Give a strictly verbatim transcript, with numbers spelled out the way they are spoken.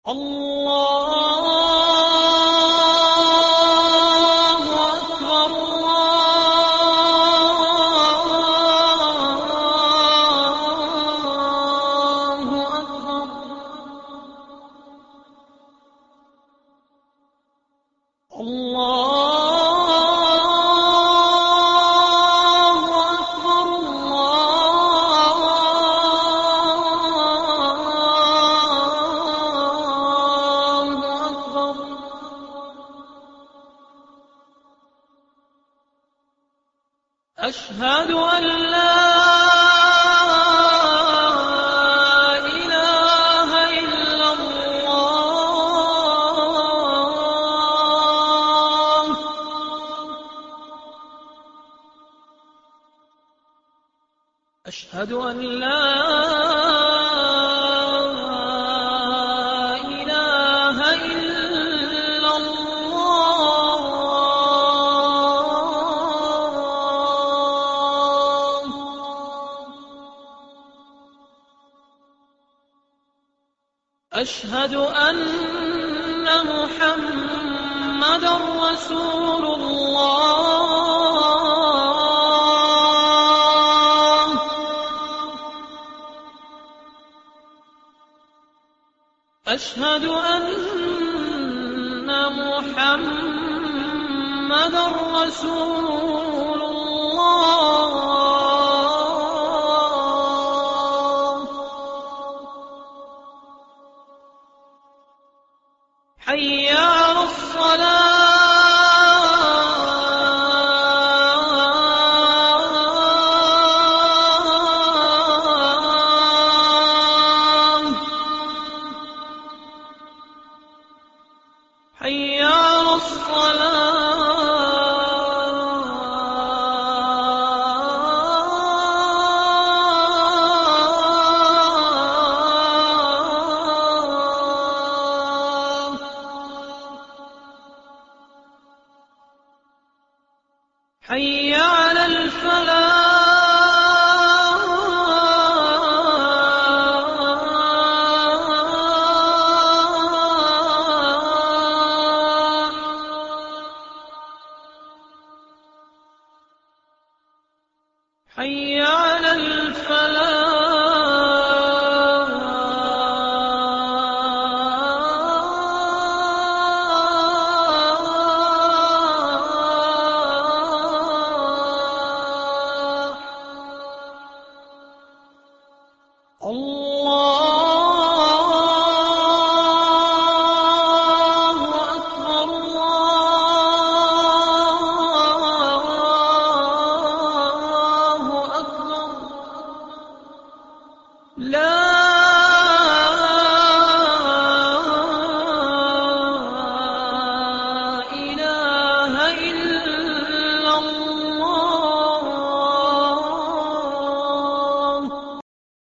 الله أكبر. الله أكبر. الله أكبر. الله أكبر. أشهد أن لا إله إلا الله. أشهد أن لا إله إلا الله. أشهد أن محمدًا رسول الله. أشهد أن محمدًا رسول الله. حي على الصلاة. حي على الصلاة.